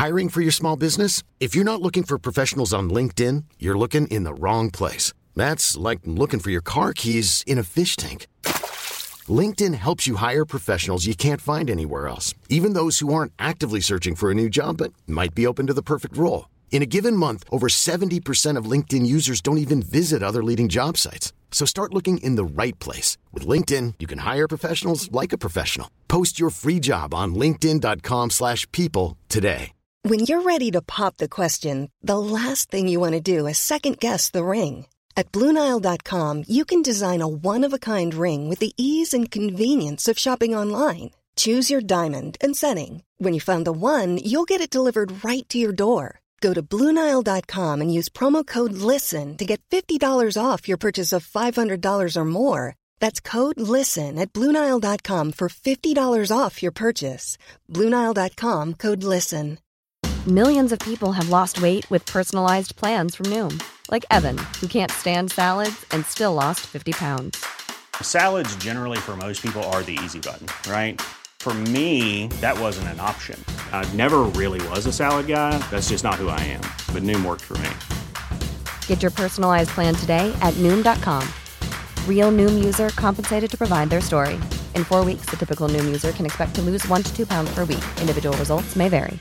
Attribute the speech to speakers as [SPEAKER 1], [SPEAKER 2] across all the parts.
[SPEAKER 1] Hiring for your small business? If you're not looking for professionals on LinkedIn, you're looking in the wrong place. That's like looking for your car keys in a fish tank. LinkedIn helps you hire professionals you can't find anywhere else, even those who aren't actively searching for a new job but might be open to the perfect role. In a given month, over 70% of LinkedIn users don't even visit other leading job sites. So start looking in the right place. With LinkedIn, you can hire professionals like a professional. Post your free job on linkedin.com/people today.
[SPEAKER 2] When you're ready to pop the question, the last thing you want to do is second-guess the ring. At BlueNile.com, you can design a one-of-a-kind ring with the ease and convenience of shopping online. Choose your diamond and setting. When you find the one, you'll get it delivered right to your door. Go to BlueNile.com and use promo code LISTEN to get $50 off your purchase of $500 or more. That's code LISTEN at BlueNile.com for $50 off your purchase. BlueNile.com, code LISTEN.
[SPEAKER 3] Millions of people have lost weight with personalized plans from Noom. Like Evan, who can't stand salads and still lost 50 pounds.
[SPEAKER 4] Salads generally for most people are the easy button, right? For me, that wasn't an option. I never really was a salad guy. That's just not who I am. But Noom worked for me.
[SPEAKER 3] Get your personalized plan today at Noom.com. Real Noom user compensated to provide their story. In 4 weeks, the typical Noom user can expect to lose 1 to 2 pounds per week. Individual results may vary.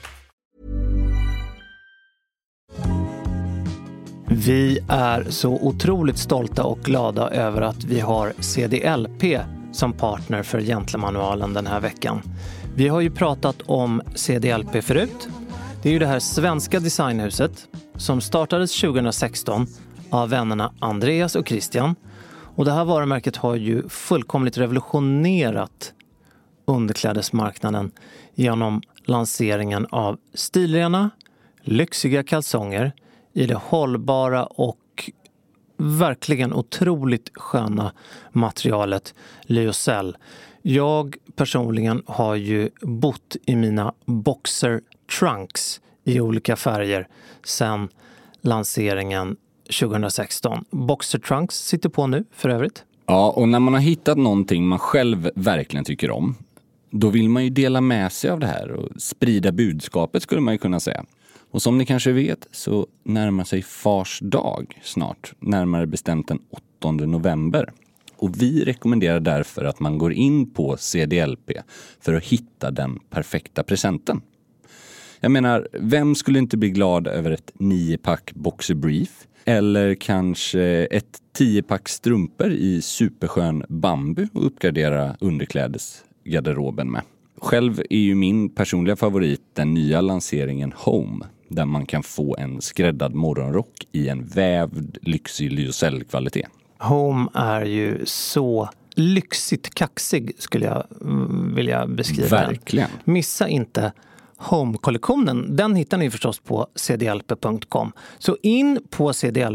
[SPEAKER 5] Vi är så otroligt stolta och glada över att vi har CDLP som partner för Gentlemanualen den här veckan. Vi har ju pratat om CDLP förut. Det är ju det här svenska designhuset som startades 2016 av vännerna Andreas och Christian. Och det här varumärket har ju fullkomligt revolutionerat underklädesmarknaden genom lanseringen av stilrena, lyxiga kalsonger i det hållbara och verkligen otroligt sköna materialet lyocell. Jag personligen har ju bott i mina boxer trunks i olika färger sedan lanseringen 2016. Boxer trunks sitter på nu för övrigt.
[SPEAKER 6] Ja, och när man har hittat någonting man själv verkligen tycker om, då vill man ju dela med sig av det här och sprida budskapet, skulle man ju kunna säga. Och som ni kanske vet så närmar sig Fars dag snart, närmare bestämt den 8 november. Och vi rekommenderar därför att man går in på CDLP för att hitta den perfekta presenten. Jag menar, vem skulle inte bli glad över ett 9-pack boxer brief? Eller kanske ett 10-pack strumpor i superskön bambu och uppgradera underklädesgarderoben med. Själv är ju min personliga favorit den nya lanseringen Home, där man kan få en skräddad morgonrock i en vävd lyxig lyocellkvalitet.
[SPEAKER 5] Home är ju så lyxigt kaxig, skulle jag vilja beskriva.
[SPEAKER 6] Verkligen.
[SPEAKER 5] Den. Missa inte Home-kollektionen. Den hittar ni förstås på cdlp.com. Så in på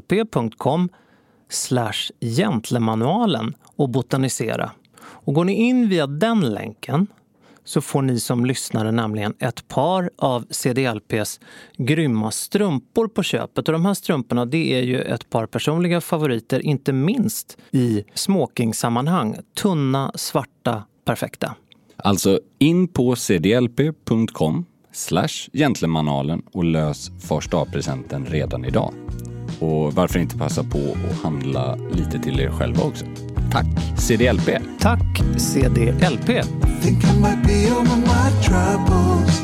[SPEAKER 5] cdlp.com/gentlemanualen och botanisera. Och går ni in via den länken så får ni som lyssnare nämligen ett par av CDLPs grymma strumpor på köpet. Och de här strumporna, det är ju ett par personliga favoriter, inte minst i smoking-sammanhang. Tunna, svarta, perfekta.
[SPEAKER 6] Alltså in på cdlp.com/gentlemanualen och lös första-presenten redan idag. Och varför inte passa på att handla lite till er själva också. Tack CDLP.
[SPEAKER 5] Tack CDLP.
[SPEAKER 7] Think I might be over my troubles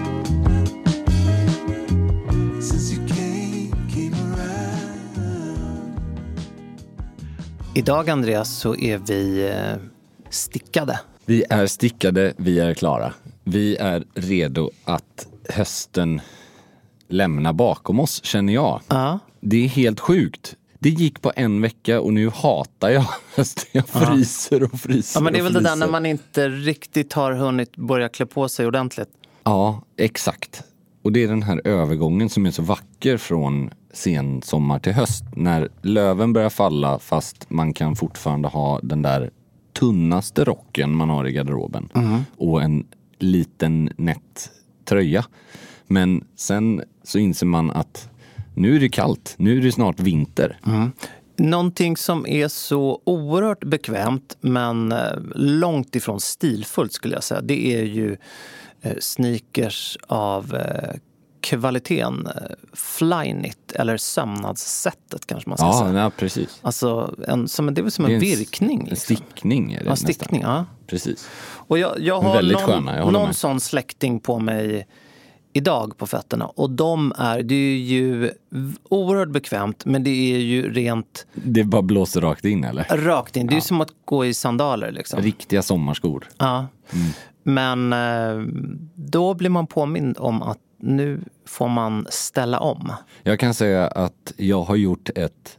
[SPEAKER 7] since you came around.
[SPEAKER 5] Idag, Andreas, så är vi stickade.
[SPEAKER 6] Vi är stickade, vi är klara. Vi är redo att hösten lämna bakom oss, känner jag.
[SPEAKER 5] Ja.
[SPEAKER 6] Det är helt sjukt. Det gick på en vecka och nu hatar jag hösten. Jag fryser och fryser.
[SPEAKER 5] Ja, men det är väl
[SPEAKER 6] och
[SPEAKER 5] det där när man inte riktigt har hunnit börja klä på sig ordentligt.
[SPEAKER 6] Ja, exakt. Och det är den här övergången som är så vacker från sen sommar till höst. När löven börjar falla fast man kan fortfarande ha den där tunnaste rocken man har i garderoben. Och en liten nätt tröja. Men sen så inser man att nu är det kallt. Nu är det snart vinter.
[SPEAKER 5] Någonting som är så oerhört bekvämt men långt ifrån stilfullt, skulle jag säga. Det är ju sneakers av kvaliteten, Flyknit eller sömnadssättet kanske man ska säga.
[SPEAKER 6] Ja, precis.
[SPEAKER 5] Alltså det är väl som en virkning.
[SPEAKER 6] En
[SPEAKER 5] Liksom.
[SPEAKER 6] stickning är det
[SPEAKER 5] stickning,
[SPEAKER 6] nästan.
[SPEAKER 5] ja.
[SPEAKER 6] Precis.
[SPEAKER 5] Och jag har
[SPEAKER 6] väldigt sköna, jag håller
[SPEAKER 5] någon
[SPEAKER 6] med.
[SPEAKER 5] sån släkting på mig idag på fötterna. Och det är ju oerhört bekvämt, men det är ju rent...
[SPEAKER 6] Det bara blåser rakt in, eller?
[SPEAKER 5] Rakt in. Det är ju som att gå i sandaler liksom.
[SPEAKER 6] Riktiga sommarskor.
[SPEAKER 5] Ja. Men då blir man påmind om att nu får man ställa om.
[SPEAKER 6] Jag kan säga att jag har gjort ett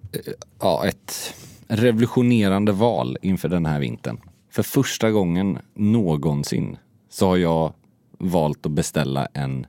[SPEAKER 6] revolutionerande val inför den här vintern. För första gången någonsin så har jag valt att beställa en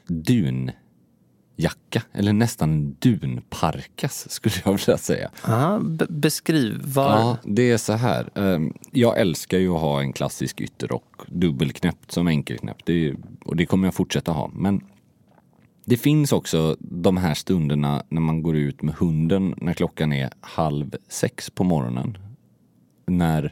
[SPEAKER 6] dunjacka. Eller nästan dunparkas skulle jag vilja säga.
[SPEAKER 5] Aha, beskriv.
[SPEAKER 6] Ja, det är så här. Jag älskar ju att ha en klassisk ytterrock, dubbelknäppt som enkelknäppt. Och det kommer jag fortsätta ha. Men det finns också de här stunderna när man går ut med hunden när klockan är 5:30 på morgonen. När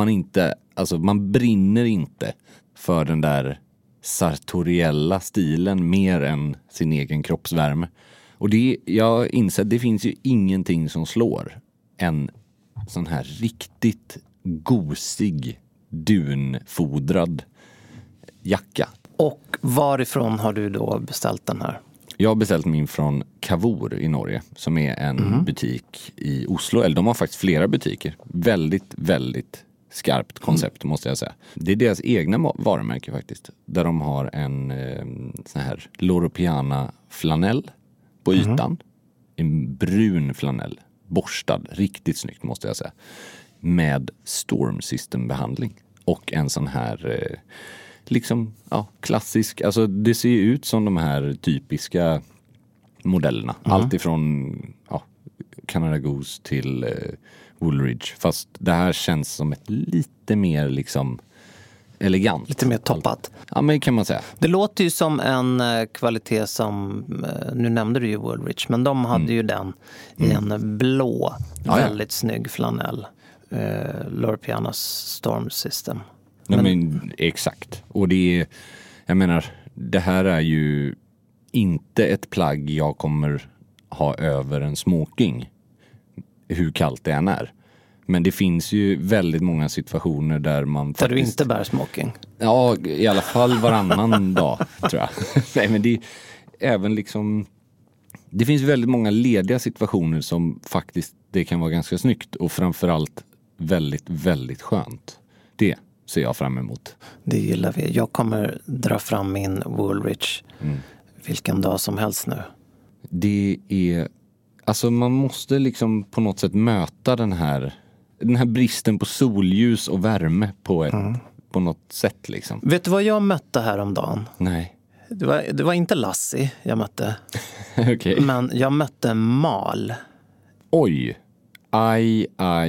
[SPEAKER 6] man brinner inte för den där sartoriella stilen mer än sin egen kroppsvärme. Och jag inser att det finns ju ingenting som slår en sån här riktigt gosig, dunfodrad jacka.
[SPEAKER 5] Och varifrån har du då beställt den här?
[SPEAKER 6] Jag har beställt min från Cavour i Norge, som är en butik i Oslo. Eller de har faktiskt flera butiker. Väldigt, väldigt skarpt koncept måste jag säga. Det är deras egna varumärke faktiskt. Där de har en sån här Loro Piana flanell på ytan. En brun flanell. Borstad. Riktigt snyggt måste jag säga. Med Storm System behandling. Och en sån här klassisk. Alltså det ser ju ut som de här typiska modellerna. Allt ifrån Canada Goose till Woolridge. Fast det här känns som ett lite mer elegant.
[SPEAKER 5] Lite mer toppat.
[SPEAKER 6] Ja, men kan man säga.
[SPEAKER 5] Det låter ju som en kvalitet som, nu nämnde du ju Woolridge, men de hade ju den i en blå, väldigt snygg flanell. Loro Pianas Storm System.
[SPEAKER 6] Men exakt. Och det här är ju inte ett plagg jag kommer ha över en smoking. Hur kallt det än är. Men det finns ju väldigt många situationer där man
[SPEAKER 5] där du inte bär smoking.
[SPEAKER 6] Ja, i alla fall varannan dag, tror jag. Nej, men det är även det finns väldigt många lediga situationer som faktiskt det kan vara ganska snyggt. Och framförallt väldigt, väldigt skönt. Det ser jag fram emot.
[SPEAKER 5] Det gillar vi. Jag kommer dra fram min Woolridge vilken dag som helst nu.
[SPEAKER 6] Det är... Alltså man måste på något sätt möta den här bristen på solljus och värme på något sätt .
[SPEAKER 5] Vet du vad jag mötte häromdagen?
[SPEAKER 6] Nej.
[SPEAKER 5] Det var inte Lassie jag mötte.
[SPEAKER 6] Okay.
[SPEAKER 5] Men jag mötte Mal.
[SPEAKER 6] Oj. Aj.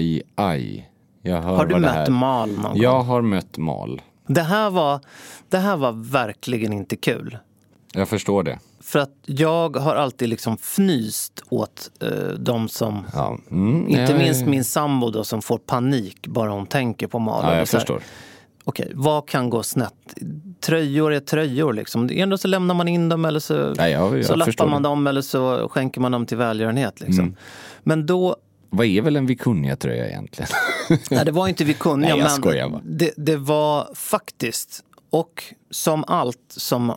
[SPEAKER 5] Har du mött Mal någon gång?
[SPEAKER 6] Jag har mött Mal.
[SPEAKER 5] Det här var verkligen inte kul.
[SPEAKER 6] Jag förstår det.
[SPEAKER 5] För att jag har alltid fnyst åt de som...
[SPEAKER 6] Ja.
[SPEAKER 5] Inte minst min sambo då, som får panik bara hon tänker på Mal.
[SPEAKER 6] Ja, jag förstår.
[SPEAKER 5] Okej, vad kan gå snett? Tröjor är tröjor . Ändå så lämnar man in dem eller så, så lappar man dem eller så skänker man dem till välgörenhet . Men då...
[SPEAKER 6] Vad är väl en Vikunja-tröja egentligen?
[SPEAKER 5] Nej, det var inte Vikunja.
[SPEAKER 6] Nej, jag
[SPEAKER 5] men
[SPEAKER 6] skojar bara.
[SPEAKER 5] Det var faktiskt... Och som allt som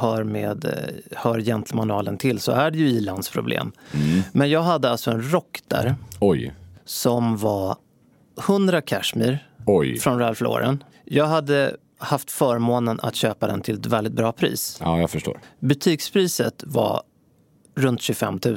[SPEAKER 5] hör gentlemanualen till så är det ju ilandsproblem. Men jag hade alltså en rock där.
[SPEAKER 6] Oj.
[SPEAKER 5] Som var 100 cashmere från Ralph Lauren. Jag hade haft förmånen att köpa den till ett väldigt bra pris.
[SPEAKER 6] Ja, jag förstår.
[SPEAKER 5] Butikspriset var runt 25 000.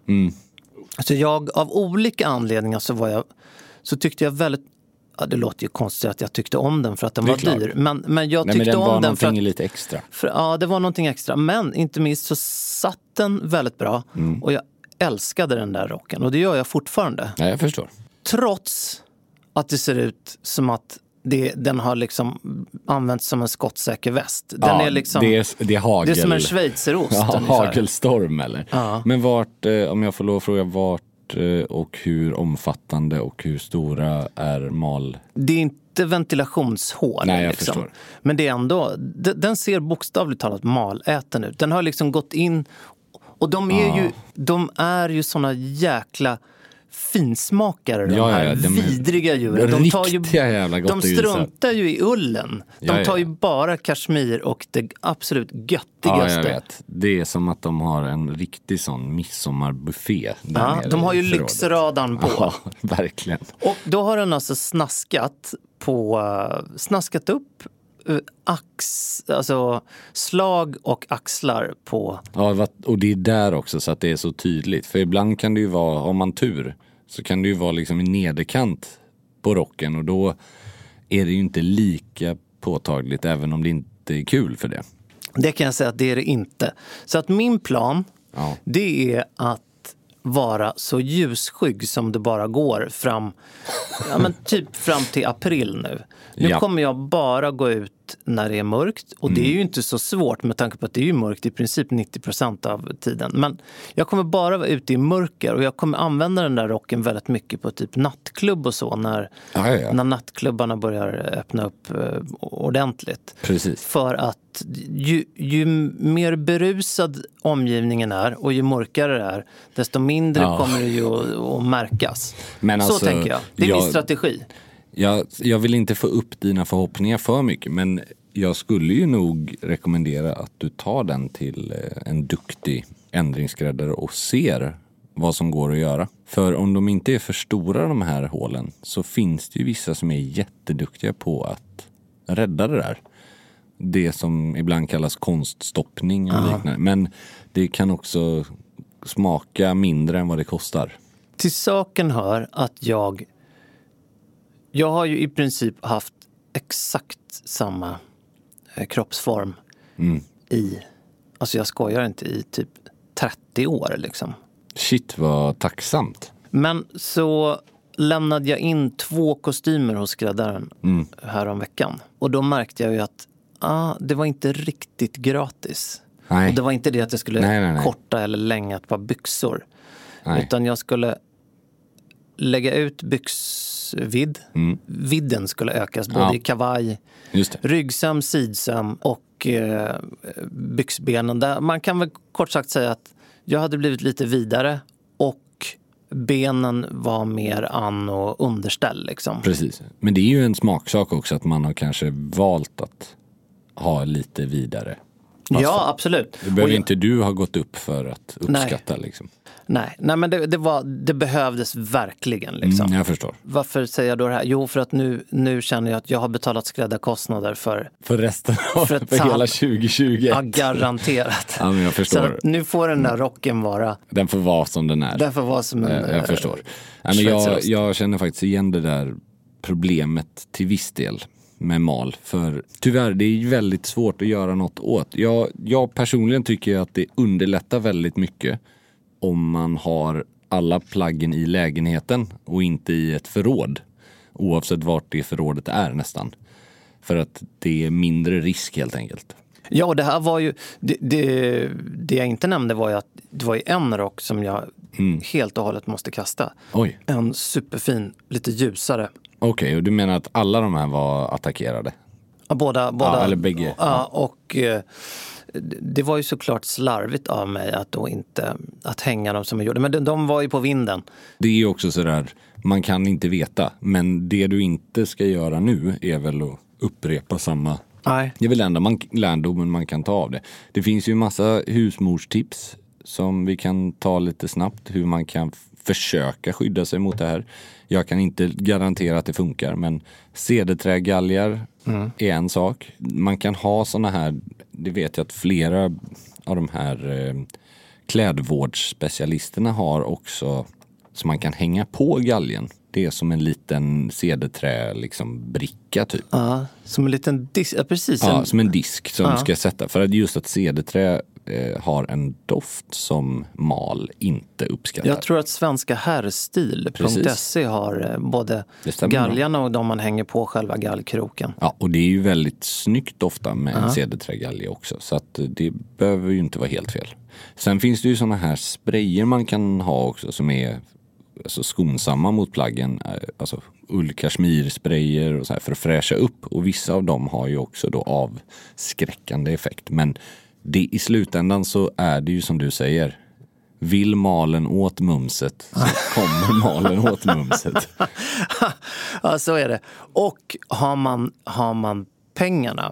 [SPEAKER 5] Så jag, av olika anledningar så tyckte jag väldigt... Ja, det låter ju konstigt att jag tyckte om den för att den var dyr. Men jag tyckte om den för att...
[SPEAKER 6] lite extra.
[SPEAKER 5] Ja, det var någonting extra. Men inte minst så satt den väldigt bra. Och jag älskade den där rocken. Och det gör jag fortfarande.
[SPEAKER 6] Ja, jag förstår.
[SPEAKER 5] Trots att det ser ut som att den har använts som en skottsäker väst. Den är
[SPEAKER 6] det är hagel.
[SPEAKER 5] Det är som en schweizerost.
[SPEAKER 6] Ja, hagelstorm eller.
[SPEAKER 5] Ja.
[SPEAKER 6] Men vart, om jag får lov att fråga, och hur omfattande och hur stora är Mal?
[SPEAKER 5] Det är inte ventilationshål.
[SPEAKER 6] Nej, jag
[SPEAKER 5] liksom.
[SPEAKER 6] förstår.
[SPEAKER 5] Men det är ändå, den ser bokstavligt talat maläten ut. Den har liksom gått in, och de är ju såna jäkla finsmakare, de här vidriga djuren. De struntar ju i ullen. De tar ju bara kashmir och det absolut göttigaste.
[SPEAKER 6] Ja, jag vet. Det är som att de har en riktig sån midsommarbuffé.
[SPEAKER 5] Ja, de har ju lyxradan på.
[SPEAKER 6] Ja, verkligen.
[SPEAKER 5] Och då har den alltså snaskat upp alltså slag och axlar på.
[SPEAKER 6] Ja, och det är där också så att det är så tydligt. För ibland kan det ju vara, om man tur, så kan det ju vara liksom en nederkant på rocken, och då är det ju inte lika påtagligt, även om det inte är kul för det.
[SPEAKER 5] Det kan jag säga att det är det inte. Så att min plan, det är att vara så ljusskygg som det bara går fram till april nu. Nu kommer jag bara gå ut när det är mörkt, och det är ju inte så svårt med tanke på att det är ju mörkt i princip 90% av tiden. Men jag kommer bara vara ute i mörker, och jag kommer använda den där rocken väldigt mycket på typ nattklubb och så, när nattklubbarna börjar öppna upp ordentligt.
[SPEAKER 6] Precis.
[SPEAKER 5] För att ju mer berusad omgivningen är och ju mörkare det är, desto mindre kommer det ju att märkas. Men så alltså, tänker jag. Det är min strategi.
[SPEAKER 6] Jag vill inte få upp dina förhoppningar för mycket, men jag skulle ju nog rekommendera att du tar den till en duktig ändringsskräddare och ser vad som går att göra. För om de inte är för stora, de här hålen, så finns det ju vissa som är jätteduktiga på att rädda det där. Det som ibland kallas konststoppning och liknande. Men det kan också smaka mindre än vad det kostar.
[SPEAKER 5] Till saken hör att jag har ju i princip haft exakt samma kroppsform alltså jag skojar inte, i typ 30 år liksom.
[SPEAKER 6] Shit, vad tacksamt.
[SPEAKER 5] Men så lämnade jag in 2 kostymer hos skräddaren här om veckan. Och då märkte jag ju att det var inte riktigt gratis.
[SPEAKER 6] Nej.
[SPEAKER 5] Och det var inte det att jag skulle korta eller länga ett par byxor. Nej. Utan jag skulle lägga ut byxvidd. Vidden skulle ökas både i kavaj, ryggsöm, sidsöm och byxbenen. Där man kan väl kort sagt säga att jag hade blivit lite vidare och benen var mer an- och underställ liksom.
[SPEAKER 6] Precis. Men det är ju en smaksak också att man har kanske valt att ha lite vidare.
[SPEAKER 5] Ja, absolut.
[SPEAKER 6] Det behöver inte du ha gått upp för att uppskatta liksom.
[SPEAKER 5] Nej, men det behövdes verkligen liksom.
[SPEAKER 6] Jag förstår.
[SPEAKER 5] Varför säger jag då det här? Jo, för att nu känner jag att jag har betalat skräddarkostnader för
[SPEAKER 6] resten av för hela 2021.
[SPEAKER 5] Ja, garanterat.
[SPEAKER 6] Ja, men jag förstår.
[SPEAKER 5] Så nu får den där rocken vara.
[SPEAKER 6] Den får vara som den är.
[SPEAKER 5] Den får vara som en.
[SPEAKER 6] Jag förstår. Men jag känner faktiskt igen det där problemet till viss del med mal. För tyvärr, det är väldigt svårt att göra något åt. Jag personligen tycker att det underlättar väldigt mycket om man har alla plaggen i lägenheten och inte i ett förråd. Oavsett vart det förrådet är nästan. För att det är mindre risk helt enkelt.
[SPEAKER 5] Ja, och det här var ju det jag inte nämnde var ju att det var ju en rock som jag helt och hållet måste kasta.
[SPEAKER 6] Oj.
[SPEAKER 5] En superfin, lite ljusare.
[SPEAKER 6] Okej, och du menar att alla de här var attackerade?
[SPEAKER 5] Ja, båda.
[SPEAKER 6] Eller bägge.
[SPEAKER 5] Ja, och det var ju såklart slarvigt av mig att då inte att hänga dem som jag gjorde. Men de var ju på vinden.
[SPEAKER 6] Det är ju också sådär, man kan inte veta. Men det du inte ska göra nu är väl att upprepa samma.
[SPEAKER 5] Nej.
[SPEAKER 6] Det är väl enda lärdomen man kan ta av det. Det finns ju massa husmorstips som vi kan ta lite snabbt. Hur man kan försöka skydda sig mot det här. Jag kan inte garantera att det funkar, men cederträgalgar är en sak. Man kan ha såna här, det vet jag att flera av de här klädvårdsspecialisterna har också, så man kan hänga på galgen. Det är som en liten cederträ liksom bricka typ.
[SPEAKER 5] Ja, som en liten disk, precis.
[SPEAKER 6] Ja, som en disk som du ska sätta. För att just att cederträ har en doft som mal inte uppskattar.
[SPEAKER 5] Jag tror att svenska herrstil.se har både galgarna och de man hänger på själva gallkroken.
[SPEAKER 6] Ja, och det är ju väldigt snyggt ofta med en cederträgalge också. Så att det behöver ju inte vara helt fel. Sen finns det ju såna här sprayer man kan ha också som är alltså skonsamma mot plaggen, alltså ull-kashmir-sprayer och så här för att fräscha upp, och vissa av dem har ju också då avskräckande effekt, men det, i slutändan så är det ju som du säger, vill malen åt mumset så kommer malen åt mumset.
[SPEAKER 5] Ja, så är det. Och har man pengarna,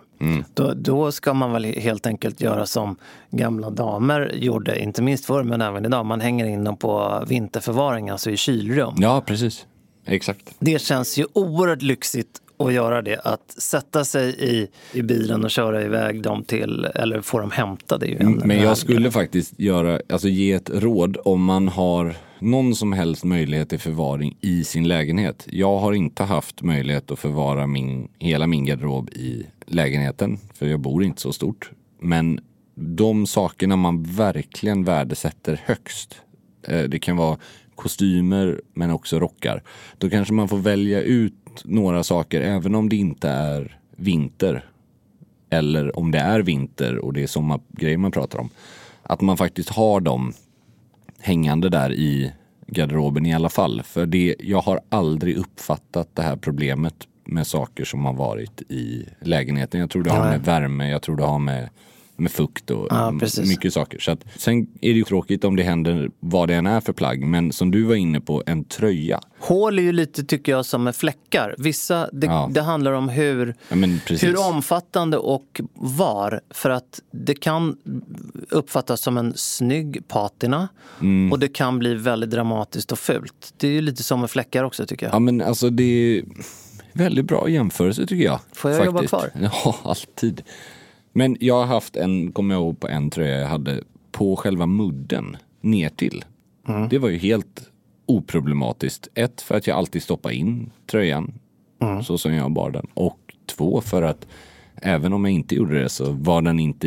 [SPEAKER 5] då ska man väl helt enkelt göra som gamla damer gjorde, inte minst förr men även idag. Man hänger in dem på vinterförvaring, alltså i kylrum.
[SPEAKER 6] Ja, precis. Exakt.
[SPEAKER 5] Det känns ju oerhört lyxigt att göra det, att sätta sig i bilen och köra iväg dem till, eller få dem hämtade. Det är ju
[SPEAKER 6] men jag skulle faktiskt ge ett råd om man har någon som helst möjlighet till förvaring i sin lägenhet. Jag har inte haft möjlighet att förvara hela min garderob i lägenheten, för jag bor inte så stort. Men de sakerna man verkligen värdesätter högst, det kan vara kostymer men också rockar. Då kanske man får välja ut några saker, även om det inte är vinter, eller om det är vinter och det är sommargrejer man pratar om, att man faktiskt har dem hängande där i garderoben i alla fall. För jag har aldrig uppfattat det här problemet med saker som har varit i lägenheten. Jag tror det har med värme, jag tror det har med fukt och mycket saker. Så att, sen är det ju tråkigt om det händer vad det än är för plagg. Men som du var inne på, en tröja.
[SPEAKER 5] Hål är ju lite, tycker jag, som med fläckar. Vissa, det handlar om hur omfattande och var. För att det kan uppfattas som en snygg patina. Och det kan bli väldigt dramatiskt och fult. Det är ju lite som med fläckar också, tycker jag.
[SPEAKER 6] Ja, men alltså det är väldigt bra jämförelse, tycker jag.
[SPEAKER 5] Får jag jobba kvar?
[SPEAKER 6] Ja, alltid. Men jag har haft kommer jag ihåg på en tröja jag hade på själva mudden ner till. Det var ju helt oproblematiskt. 1, för att jag alltid stoppade in tröjan så som jag bar den. Och 2, för att även om jag inte gjorde det så var den inte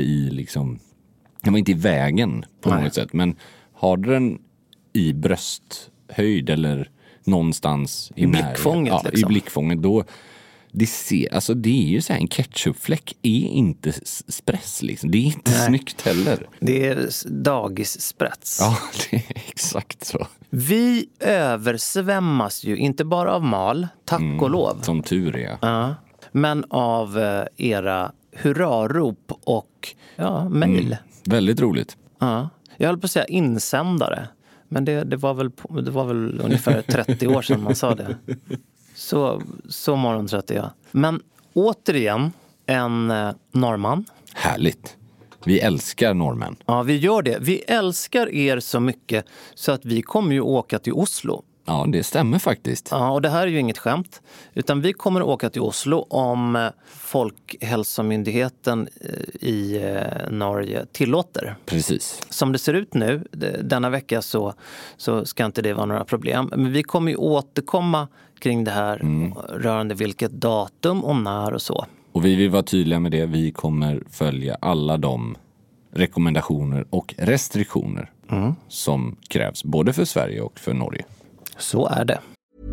[SPEAKER 6] den var inte i vägen på något sätt. Men har den i brösthöjd eller någonstans i
[SPEAKER 5] blickfånget,
[SPEAKER 6] i blickfånget, då det är ju så här, en ketchupfläck är inte spress liksom. Det är inte snyggt heller.
[SPEAKER 5] Det är dagissprets.
[SPEAKER 6] Ja, det är exakt så.
[SPEAKER 5] Vi översvämmas ju inte bara av mal, tack och lov.
[SPEAKER 6] Som tur är.
[SPEAKER 5] Ja, men av era hurrarop och mejl.
[SPEAKER 6] Väldigt roligt.
[SPEAKER 5] Ja, jag höll på att säga insändare. Men det var väl ungefär 30 år sedan man sa det. Så morgontrött är jag. Men återigen, en norrman.
[SPEAKER 6] Härligt. Vi älskar norrmän.
[SPEAKER 5] Ja, vi gör det. Vi älskar er så mycket så att vi kommer ju åka till Oslo.
[SPEAKER 6] Ja, det stämmer faktiskt.
[SPEAKER 5] Ja, och det här är ju inget skämt. Utan vi kommer att åka till Oslo om Folkhälsomyndigheten i Norge tillåter.
[SPEAKER 6] Precis.
[SPEAKER 5] Som det ser ut nu, denna vecka så ska inte det vara några problem. Men vi kommer ju återkomma kring det här rörande vilket datum och när och så.
[SPEAKER 6] Och vi vill vara tydliga med det. Vi kommer följa alla de rekommendationer och restriktioner som krävs både för Sverige och för Norge.
[SPEAKER 5] Så är det.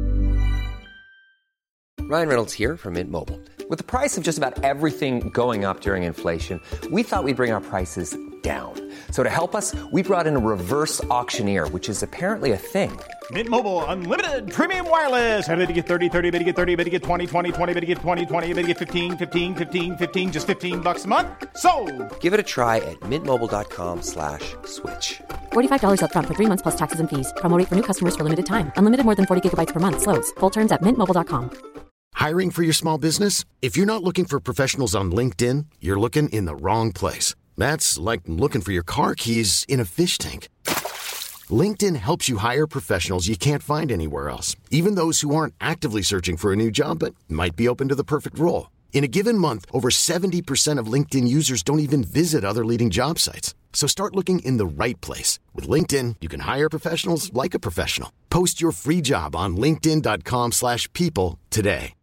[SPEAKER 8] Ryan Reynolds here from Mint Mobile. With the price of just about everything going up during inflation, we thought we'd bring our prices down. So to help us, we brought in a reverse auctioneer, which is apparently a thing.
[SPEAKER 9] Mint Mobile Unlimited Premium Wireless. How to get 30, 30, bit to get 30, bit to get 20, 20, 20, bit to get 20, 20, bit to get 15, 15, 15, 15, just $15 a month? Sold!
[SPEAKER 8] Give it a try at mintmobile.com/switch.
[SPEAKER 10] $45 up front for 3 months plus taxes and fees. Promo rate for new customers for limited time. Unlimited more than 40 gigabytes per month. Slows full terms at mintmobile.com.
[SPEAKER 1] Hiring for your small business? If you're not looking for professionals on LinkedIn, you're looking in the wrong place. That's like looking for your car keys in a fish tank. LinkedIn helps you hire professionals you can't find anywhere else, even those who aren't actively searching for a new job but might be open to the perfect role. In a given month, over 70% of LinkedIn users don't even visit other leading job sites. So start looking in the right place. With LinkedIn, you can hire professionals like a professional. Post your free job on linkedin.com/people today.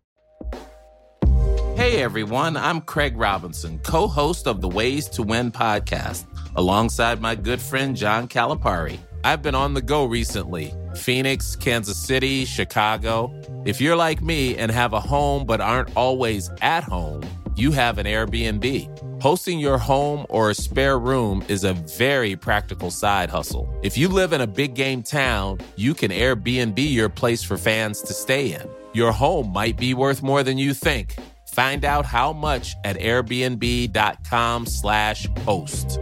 [SPEAKER 11] Hey everyone, I'm Craig Robinson, co-host of the Ways to Win podcast, alongside my good friend John Calipari. I've been on the go recently. Phoenix, Kansas City, Chicago. If you're like me and have a home but aren't always at home, you have an Airbnb. Hosting your home or a spare room is a very practical side hustle. If you live in a big game town, you can Airbnb your place for fans to stay in. Your home might be worth more than you think. Find out how much at airbnb.com/host.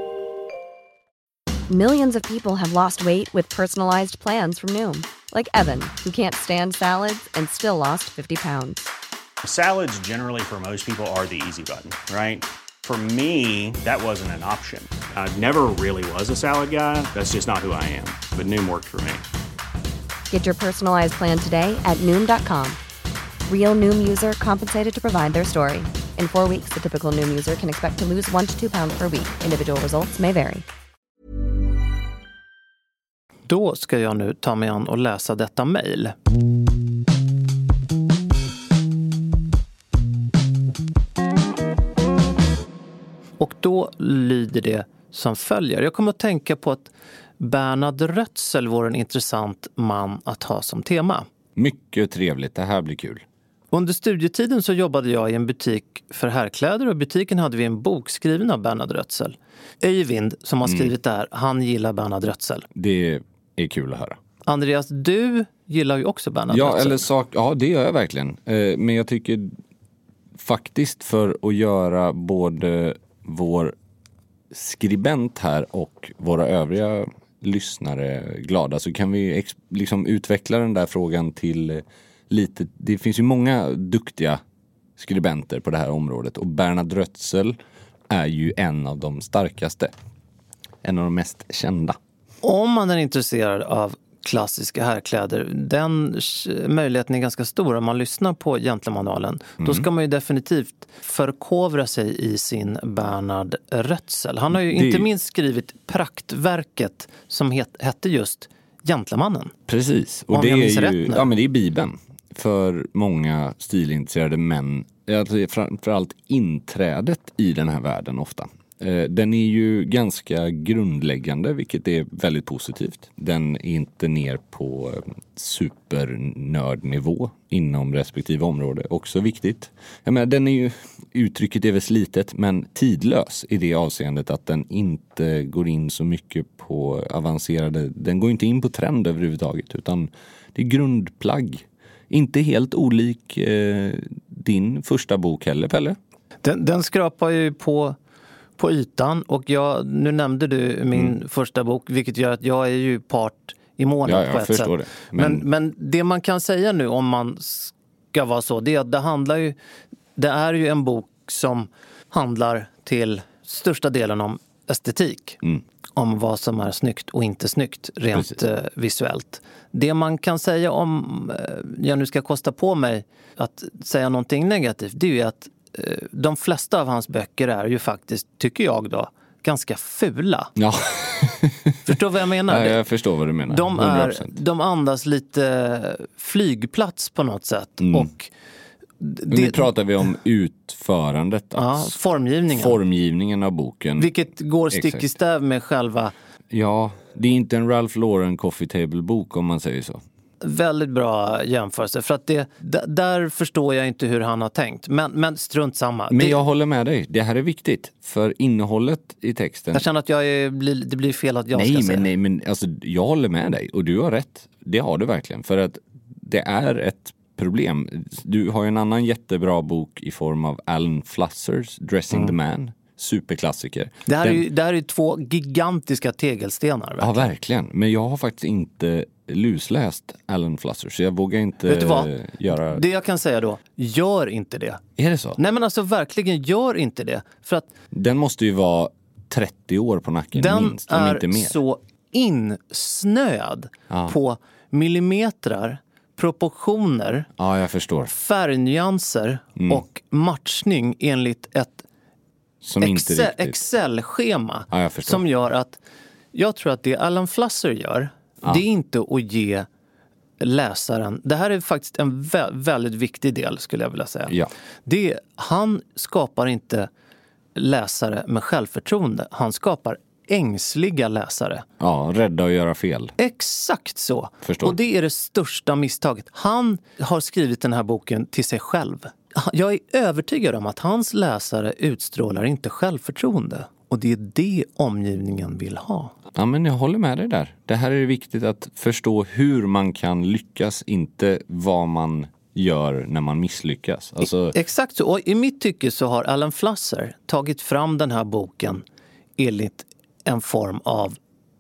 [SPEAKER 3] Millions of people have lost weight with personalized plans from Noom. Like Evan, who can't stand salads and still lost 50 pounds.
[SPEAKER 4] Salads generally for most people are the easy button, right? For me, that wasn't an option. I never really was a salad guy. That's just not who I am. But Noom worked for me.
[SPEAKER 3] Get your personalized plan today at Noom.com. Real Noom user compensated to provide their story. In 4 weeks, the typical Noom user can expect to lose 1 to 2 pounds per week. Individual results may vary.
[SPEAKER 5] Då ska jag nu ta mig an och läsa detta mejl. Och då lyder det som följer. Jag kommer att tänka på att Bernhard Rötzl var en intressant man att ha som tema.
[SPEAKER 6] Mycket trevligt, det här blir kul.
[SPEAKER 5] Under studietiden så jobbade jag i en butik för herrkläder och i butiken hade vi en bok skriven av Bernhard Rötzl. Öyvind som har skrivit det här, han gillar Bernhard Rötzl.
[SPEAKER 6] Det är kul att höra.
[SPEAKER 5] Andreas, du gillar ju också Bernhard Rötzl.
[SPEAKER 6] Ja, det gör jag verkligen. Men jag tycker faktiskt för att göra både vår skribent här och våra övriga lyssnare glada så kan vi liksom utveckla den där frågan till lite. Det finns ju många duktiga skribenter på det här området och Bernhard Rötzl är ju en av de starkaste. En av de mest kända.
[SPEAKER 5] Om man är intresserad av klassiska herrkläder, den möjligheten är ganska stor om man lyssnar på Gentlemanualen. Då ska man ju definitivt förkovra sig i sin Bernhard Rötzl. Han har ju inte minst skrivit praktverket som hette just Gentlemannen.
[SPEAKER 6] Precis, och det är ju men det är Bibeln för många stilintresserade män. Framförallt inträdet i den här världen ofta. Den är ju ganska grundläggande, vilket är väldigt positivt. Den är inte ner på supernördnivå inom respektive område. Också viktigt. Jag menar, den är ju, uttrycket är väl slitet, men tidlös i det avseendet att den inte går in så mycket på avancerade. Den går inte in på trend överhuvudtaget, utan det är grundplagg. Inte helt olik din första bok heller, Pelle.
[SPEAKER 5] Den skrapar ju på ytan och nu nämnde du min första bok, vilket gör att jag är ju part i målet på ett sätt.
[SPEAKER 6] Det.
[SPEAKER 5] Men det man kan säga nu om man ska vara så, det är att det är ju en bok som handlar till största delen om estetik. Om vad som är snyggt och inte snyggt rent visuellt. Det man kan säga om jag nu ska kosta på mig att säga någonting negativt, det är ju att de flesta av hans böcker är ju faktiskt, tycker jag då, ganska fula.
[SPEAKER 6] Ja.
[SPEAKER 5] Förstår vad jag menar?
[SPEAKER 6] Ja, jag förstår vad du menar.
[SPEAKER 5] De andas lite flygplats på något sätt. Och
[SPEAKER 6] nu pratar vi om utförandet.
[SPEAKER 5] Ja,
[SPEAKER 6] formgivningen av boken.
[SPEAKER 5] Vilket går stick i stäv med själva.
[SPEAKER 6] Ja, det är inte en Ralph Lauren coffee table-bok om man säger så.
[SPEAKER 5] Väldigt bra jämförelse, för att där förstår jag inte hur han har tänkt. Men strunt samma.
[SPEAKER 6] Men jag håller med dig. Det här är viktigt för innehållet i texten.
[SPEAKER 5] Jag känner att det blir fel att jag ska säga.
[SPEAKER 6] Nej, men alltså, jag håller med dig och du har rätt. Det har du verkligen, för att det är ett problem. Du har ju en annan jättebra bok i form av Alan Flussers Dressing the Man. Superklassiker.
[SPEAKER 5] Det här är 2 gigantiska tegelstenar. Verkligen.
[SPEAKER 6] Ja, verkligen. Men jag har faktiskt inte lusläst Alan Flusser, så jag vågar inte göra.
[SPEAKER 5] Det jag kan säga då, gör inte det.
[SPEAKER 6] Är det så?
[SPEAKER 5] Nej, men alltså verkligen gör inte det. För att
[SPEAKER 6] den måste ju vara 30 år på nacken minst, om inte mer.
[SPEAKER 5] Den är så insnöad på millimeter, proportioner,
[SPEAKER 6] jag förstår.
[SPEAKER 5] färgnyanser och matchning enligt ett Excel-schema som gör att jag tror att det Alan Flusser gör, det är inte att ge läsaren. Det här är faktiskt en väldigt viktig del, skulle jag vilja säga.
[SPEAKER 6] Ja.
[SPEAKER 5] Han skapar inte läsare med självförtroende. Han skapar ängsliga läsare.
[SPEAKER 6] Ja, rädda att göra fel.
[SPEAKER 5] Exakt så.
[SPEAKER 6] Förstår.
[SPEAKER 5] Och det är det största misstaget. Han har skrivit den här boken till sig själv. Jag är övertygad om att hans läsare utstrålar inte självförtroende. Och det är det omgivningen vill ha.
[SPEAKER 6] Ja, men jag håller med dig där. Det här är viktigt att förstå hur man kan lyckas, inte vad man gör när man misslyckas. Alltså...
[SPEAKER 5] Exakt så. Och i mitt tycke så har Alan Flusser tagit fram den här boken enligt en form av,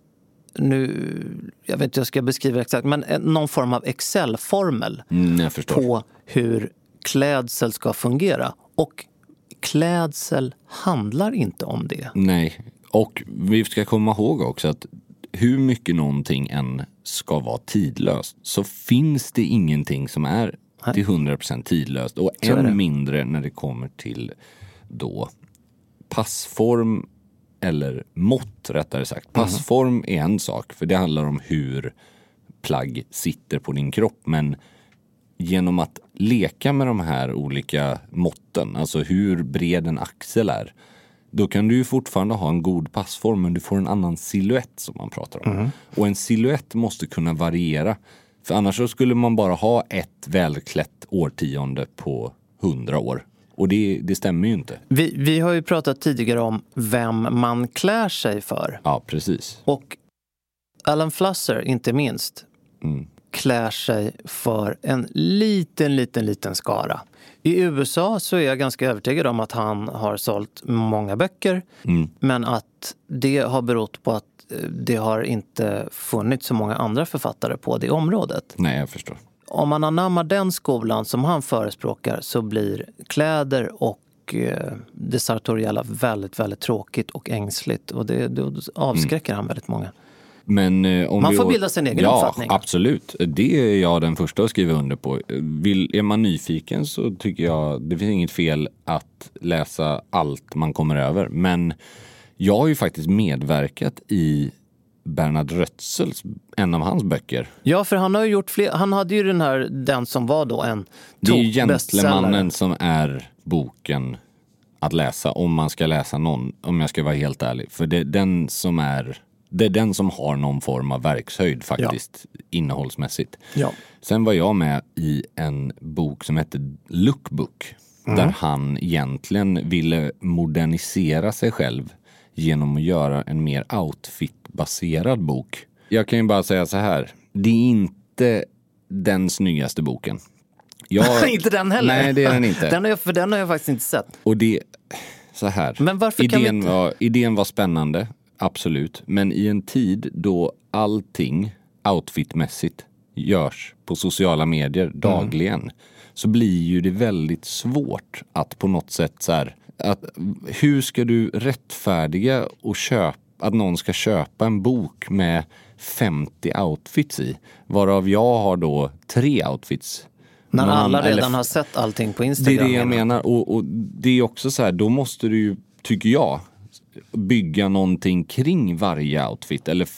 [SPEAKER 5] jag vet inte hur jag ska beskriva exakt, men någon form av Excel-formel på hur klädsel ska fungera. Och klädsel handlar inte om det.
[SPEAKER 6] Nej, och vi ska komma ihåg också att hur mycket någonting än ska vara tidlöst, så finns det ingenting som är till 100% tidlöst. Och än mindre när det kommer till då passform eller mått, rättare sagt. Passform är en sak, för det handlar om hur plagg sitter på din kropp. Men genom att leka med de här olika måtten, alltså hur bred en axel är, då kan du ju fortfarande ha en god passform, men du får en annan silhuett som man pratar om. Och en silhuett måste kunna variera. För annars så skulle man bara ha ett välklätt årtionde på 100 år. Och det stämmer ju inte.
[SPEAKER 5] Vi har ju pratat tidigare om vem man klär sig för.
[SPEAKER 6] Ja, precis.
[SPEAKER 5] Och Alan Flusser, inte minst, klär sig för en liten skara. I USA så är jag ganska övertygad om att han har sålt många böcker. Men att det har berott på att det har inte funnits så många andra författare på det området.
[SPEAKER 6] Nej, jag förstår.
[SPEAKER 5] Om man anammar den skolan som han förespråkar, så blir kläder och det sartoriella väldigt, väldigt tråkigt och ängsligt. Och det avskräcker han väldigt många.
[SPEAKER 6] Men om
[SPEAKER 5] man får bilda sin egen uppfattning.
[SPEAKER 6] Ja, absolut. Det är jag den första att skriva under på. Är man nyfiken så tycker jag det finns inget fel att läsa allt man kommer över. Men jag har ju faktiskt medverkat i Bernhard Rötzels, en av hans böcker.
[SPEAKER 5] Ja, för han har ju gjort fler. Han hade ju den som var då en
[SPEAKER 6] det är ju Gentlemannen som är boken att läsa, om man ska läsa någon, om jag ska vara helt ärlig. För det är den som har någon form av verkshöjd faktiskt, innehållsmässigt.
[SPEAKER 5] Ja.
[SPEAKER 6] Sen var jag med i en bok som hette Lookbook, där han egentligen ville modernisera sig själv genom att göra en mer outfit-baserad bok. Jag kan ju bara säga så här, det är inte den snyggaste boken.
[SPEAKER 5] Inte den heller?
[SPEAKER 6] Nej, det är den inte.
[SPEAKER 5] Den har jag faktiskt inte sett.
[SPEAKER 6] Och det, så här.
[SPEAKER 5] Men varför
[SPEAKER 6] idén var spännande, absolut. Men i en tid då allting outfitmässigt görs på sociala medier dagligen, så blir ju det väldigt svårt att på något sätt så här, att hur ska du rättfärdiga och att någon ska köpa en bok med 50 outfits i, varav jag har då 3 outfits.
[SPEAKER 5] När alla redan har sett allting på Instagram.
[SPEAKER 6] Det är det jag menar. Och det är också så här, då måste du ju, tycker jag, bygga någonting kring varje outfit. Eller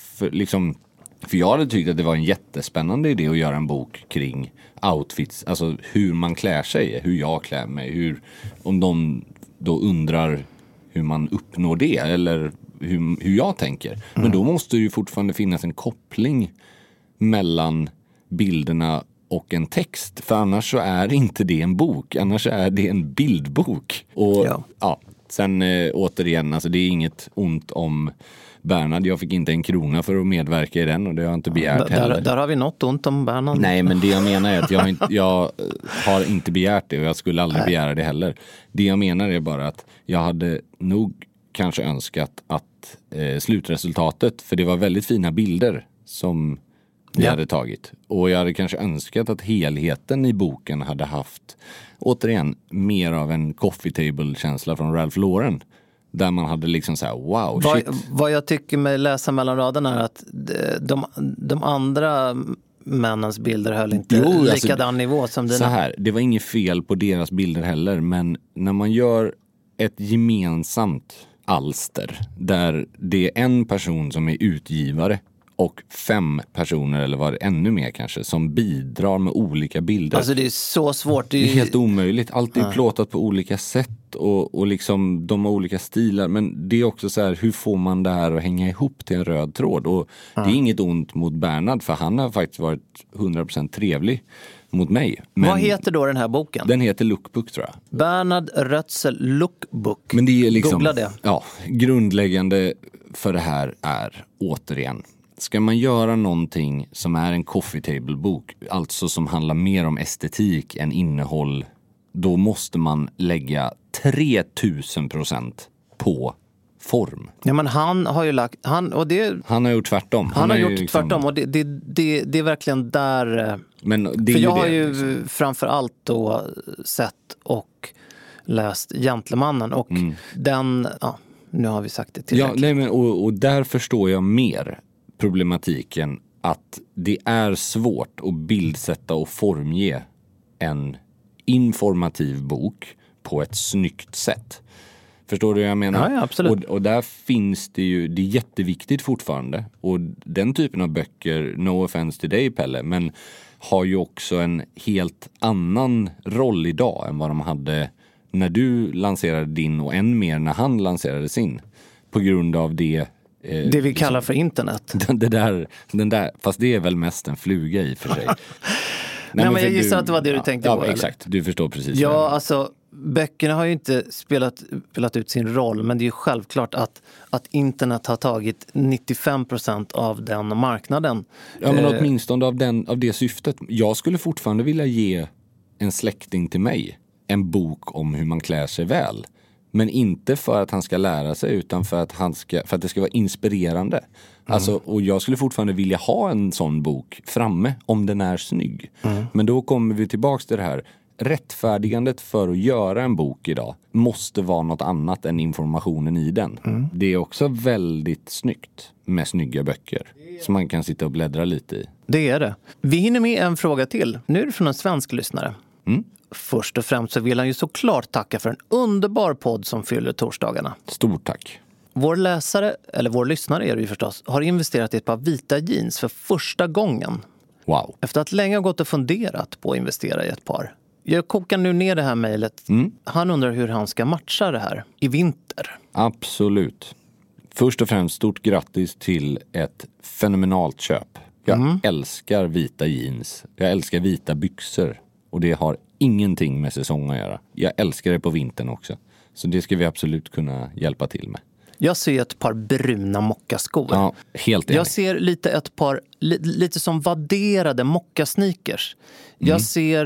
[SPEAKER 6] för jag hade tyckt att det var en jättespännande idé att göra en bok kring outfits. Alltså hur man klär sig, hur jag klär mig. Om de då undrar hur man uppnår det, eller hur jag tänker. Men då måste det ju fortfarande finnas en koppling mellan bilderna och en text. För annars så är inte det en bok. Annars är det en bildbok. Och sen återigen, alltså det är inget ont om Bernhard. Jag fick inte en krona för att medverka i den, och det har jag inte begärt heller.
[SPEAKER 5] Där har vi något ont om Bernhard.
[SPEAKER 6] Nej, men det jag menar är att jag har inte begärt det, och jag skulle aldrig begära det heller. Det jag menar är bara att jag hade nog kanske önskat att slutresultatet, för det var väldigt fina bilder som vi hade tagit. Och jag hade kanske önskat att helheten i boken hade haft, återigen, mer av en coffee table-känsla från Ralph Lauren. Där man hade liksom så här, wow, shit.
[SPEAKER 5] Vad jag tycker med läsa mellan raderna är att de andra männens bilder höll inte likadan nivå som dina.
[SPEAKER 6] Så här, det var inget fel på deras bilder heller, men när man gör ett gemensamt alster där det är en person som är utgivare och 5 personer eller var det ännu mer kanske som bidrar med olika bilder.
[SPEAKER 5] Alltså det är så svårt.
[SPEAKER 6] Det är helt omöjligt. Allt är plåtat på olika sätt och liksom de har olika stilar. Men det är också så här, hur får man det här att hänga ihop till en röd tråd? Och det är inget ont mot Bernhard, för han har faktiskt varit 100% trevlig mot mig. Men
[SPEAKER 5] vad heter då den här boken?
[SPEAKER 6] Den heter Lookbook, tror jag.
[SPEAKER 5] Bernhard Rötzel Lookbook.
[SPEAKER 6] Men det är liksom,
[SPEAKER 5] googla det.
[SPEAKER 6] Ja, grundläggande för det här är, återigen, ska man göra någonting som är en coffee table-bok, alltså som handlar mer om estetik än innehåll, då måste man lägga 3000% på form.
[SPEAKER 5] Ja, men han har ju lagt... Han
[SPEAKER 6] har gjort tvärtom.
[SPEAKER 5] Han har gjort liksom, tvärtom, och det är verkligen där...
[SPEAKER 6] Men det är
[SPEAKER 5] för jag
[SPEAKER 6] ju
[SPEAKER 5] har ju
[SPEAKER 6] liksom
[SPEAKER 5] framförallt då sett och läst Gentlemannen, och den... Ja, nu har vi sagt det tillräckligt.
[SPEAKER 6] Ja, nej, men, och där förstår jag mer problematiken, att det är svårt att bildsätta och formge en informativ bok på ett snyggt sätt. Förstår du vad jag menar?
[SPEAKER 5] Ja, absolut.
[SPEAKER 6] Och där finns det ju, det är jätteviktigt fortfarande. Och den typen av böcker, no offense till dig Pelle, men har ju också en helt annan roll idag än vad de hade när du lanserade din, och än mer när han lanserade sin. På grund av det...
[SPEAKER 5] det vi kallar för internet.
[SPEAKER 6] Den där, fast det är väl mest en fluga i för sig.
[SPEAKER 5] Nej, men jag gissar att det var det du tänkte på.
[SPEAKER 6] Ja, exakt. Du förstår precis.
[SPEAKER 5] Ja, alltså böckerna har ju inte spelat ut sin roll, men det är ju självklart att internet har tagit 95% av den marknaden.
[SPEAKER 6] Ja, men åtminstone av det syftet. Jag skulle fortfarande vilja ge en släkting till mig en bok om hur man klär sig väl. Men inte för att han ska lära sig, utan för att det ska vara inspirerande. Alltså, och jag skulle fortfarande vilja ha en sån bok framme om den är snygg. Men då kommer vi tillbaka till det här. Rättfärdigandet för att göra en bok idag måste vara något annat än informationen i den. Det är också väldigt snyggt med snygga böcker som man kan sitta och bläddra lite i.
[SPEAKER 5] Det är det. Vi hinner med en fråga till. Nu är det från en svensk lyssnare. Först och främst så vill han ju såklart tacka för en underbar podd som fyller torsdagarna.
[SPEAKER 6] Stort tack.
[SPEAKER 5] Vår läsare, eller vår lyssnare är det ju förstås, har investerat i ett par vita jeans för första gången.
[SPEAKER 6] Wow.
[SPEAKER 5] Efter att länge ha gått och funderat på att investera i ett par. Jag kokar nu ner det här mejlet. Han undrar hur han ska matcha det här i vinter.
[SPEAKER 6] Absolut. Först och främst stort grattis till ett fenomenalt köp. Jag älskar vita jeans. Jag älskar vita byxor. Och det har ingenting med säsong att göra. Jag älskar det på vintern också. Så det ska vi absolut kunna hjälpa till med.
[SPEAKER 5] Jag ser ett par bruna mockaskor.
[SPEAKER 6] Ja, helt enig.
[SPEAKER 5] Jag ser ett par lite som vadderade mockasneakers. Jag ser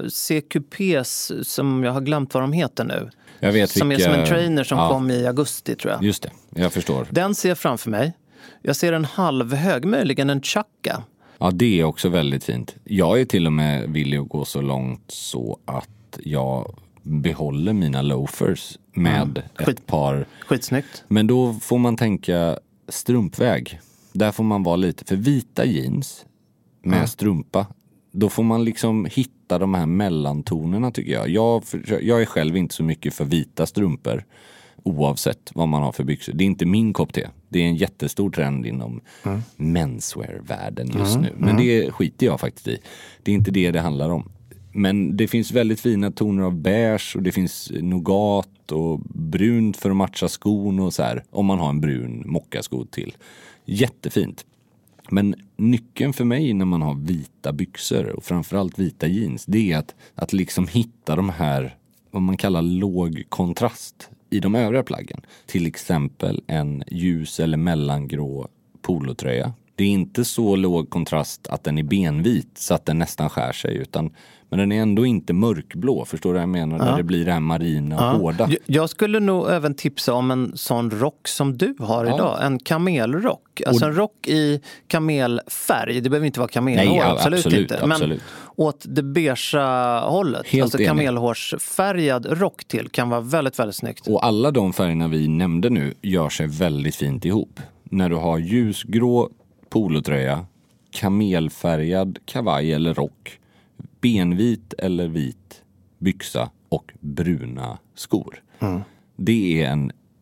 [SPEAKER 5] CQPs, som jag har glömt vad de heter nu.
[SPEAKER 6] Jag vet
[SPEAKER 5] som
[SPEAKER 6] vilka...
[SPEAKER 5] är som en trainer som kom i augusti, tror jag.
[SPEAKER 6] Just det, jag förstår.
[SPEAKER 5] Den ser jag framför mig. Jag ser en halvhög, möjligen en chacka.
[SPEAKER 6] Ja, det är också väldigt fint. Jag är till och med villig att gå så långt så att jag behåller mina loafers med ett par.
[SPEAKER 5] Skitsnyggt.
[SPEAKER 6] Men då får man tänka strumpväg. Där får man vara lite, för vita jeans med strumpa, då får man liksom hitta de här mellantonerna, tycker jag. Jag är själv inte så mycket för vita strumpor oavsett vad man har för byxor. Det är inte min kopp te. Det är en jättestor trend inom menswear-världen just nu. Men det skiter jag faktiskt i. Det är inte det handlar om. Men det finns väldigt fina toner av beige, och det finns nougat och brunt för att matcha skon och så här, om man har en brun mockasko till. Jättefint. Men nyckeln för mig när man har vita byxor och framförallt vita jeans, det är att liksom hitta de här, vad man kallar låg kontrast i de övriga plaggen. Till exempel en ljus eller mellangrå polotröja. Det är inte så låg kontrast att den är benvit så att den nästan skär sig, men den är ändå inte mörkblå, förstår du vad jag menar? När det blir det här marina hårda.
[SPEAKER 5] Jag skulle nog även tipsa om en sån rock som du har idag, en kamelrock. Alltså en rock i kamelfärg, det behöver inte vara kamelhår. Nej, absolut inte. Men åt det beigea hållet,
[SPEAKER 6] helt
[SPEAKER 5] alltså kamelhårsfärgad rock till, kan vara väldigt, väldigt snyggt.
[SPEAKER 6] Och alla de färgerna vi nämnde nu gör sig väldigt fint ihop. När du har ljusgrå polotröja, kamelfärgad kavaj eller rock, benvit eller vit byxa och bruna skor. Det är en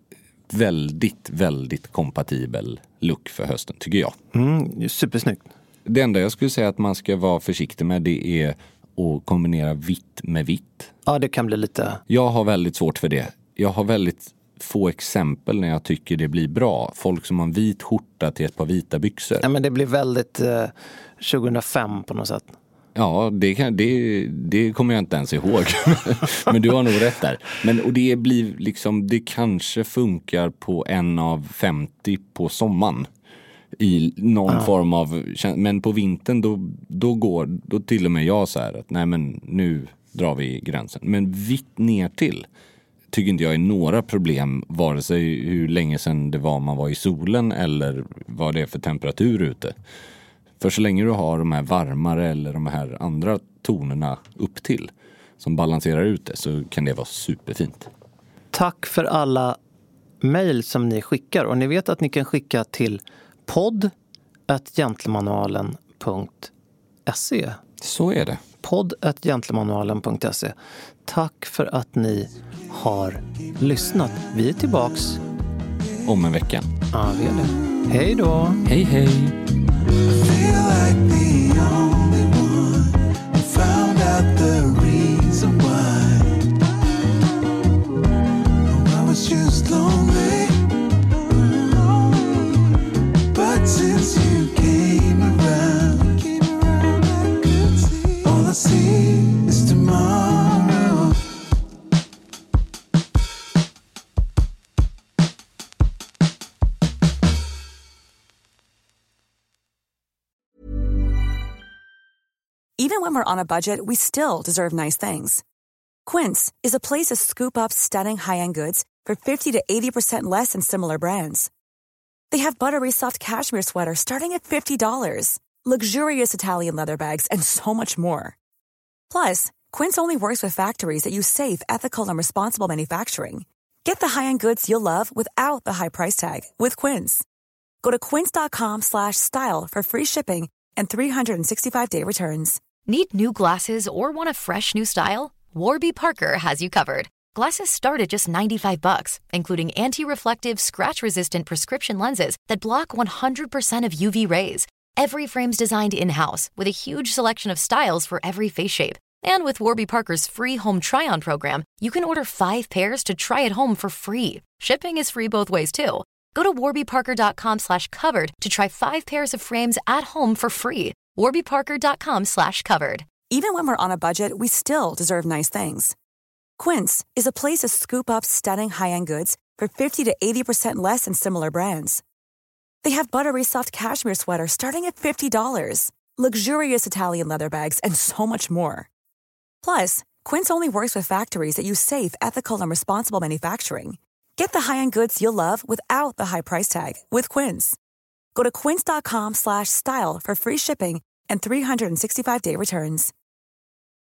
[SPEAKER 6] väldigt, väldigt kompatibel look för hösten, tycker jag.
[SPEAKER 5] Supersnyggt.
[SPEAKER 6] Det enda jag skulle säga att man ska vara försiktig med, det är att kombinera vitt med vitt.
[SPEAKER 5] Ja, det kan bli lite...
[SPEAKER 6] Jag har väldigt svårt för det. Jag har väldigt få exempel när jag tycker det blir bra. Folk som har en vit skjorta till ett par vita byxor.
[SPEAKER 5] Ja, men det blir väldigt 2005 på något sätt.
[SPEAKER 6] Ja, det kommer jag inte ens ihåg. Men du har nog rätt där. Och det blir liksom, det kanske funkar på en av 50 på sommaren. I någon form av, men på vintern då till och med jag så här att nej, men nu drar vi gränsen. Men vitt ner till tycker inte jag är några problem, vare sig hur länge sedan det var man var i solen eller vad det är för temperatur ute. För så länge du har de här varmare eller de här andra tonerna upp till som balanserar ut det, så kan det vara superfint.
[SPEAKER 5] Tack för alla mejl som ni skickar. Och ni vet att ni kan skicka till podd@gentlemanualen.se.
[SPEAKER 6] Så är det.
[SPEAKER 5] podd@gentlemanualen.se. Tack för att ni har lyssnat. Vi är tillbaks
[SPEAKER 6] om en vecka.
[SPEAKER 5] Ja, vi är det. Hej då.
[SPEAKER 6] Hej, hej.
[SPEAKER 7] I feel like the only one who found out the reason why. I was just lonely, but since you came around, I could see all I see is tomorrow.
[SPEAKER 12] Even when we're on a budget, we still deserve nice things. Quince is a place to scoop up stunning high-end goods for 50 to 80% less than similar brands. They have buttery soft cashmere sweaters starting at $50, luxurious Italian leather bags, and so much more. Plus, Quince only works with factories that use safe, ethical, and responsible manufacturing. Get the high-end goods you'll love without the high price tag with Quince. Go to quince.com/style for free shipping and 365-day returns.
[SPEAKER 13] Need new glasses or want a fresh new style? Warby Parker has you covered. Glasses start at just $95, including anti-reflective, scratch-resistant prescription lenses that block 100% of UV rays. Every frame's designed in-house with a huge selection of styles for every face shape. And with Warby Parker's free home try-on program, you can order 5 pairs to try at home for free. Shipping is free both ways, too. Go to warbyparker.com/covered to try 5 pairs of frames at home for free. warbyparker.com/covered.
[SPEAKER 12] Even when we're on a budget, we still deserve nice things. Quince is a place to scoop up stunning high-end goods for 50 to 80% less than similar brands. They have buttery soft cashmere sweaters starting at $50, luxurious Italian leather bags, and so much more. Plus, Quince only works with factories that use safe, ethical, and responsible manufacturing. Get the high-end goods you'll love without the high price tag with Quince. Go to quince.com/style for free shipping and 365-day returns.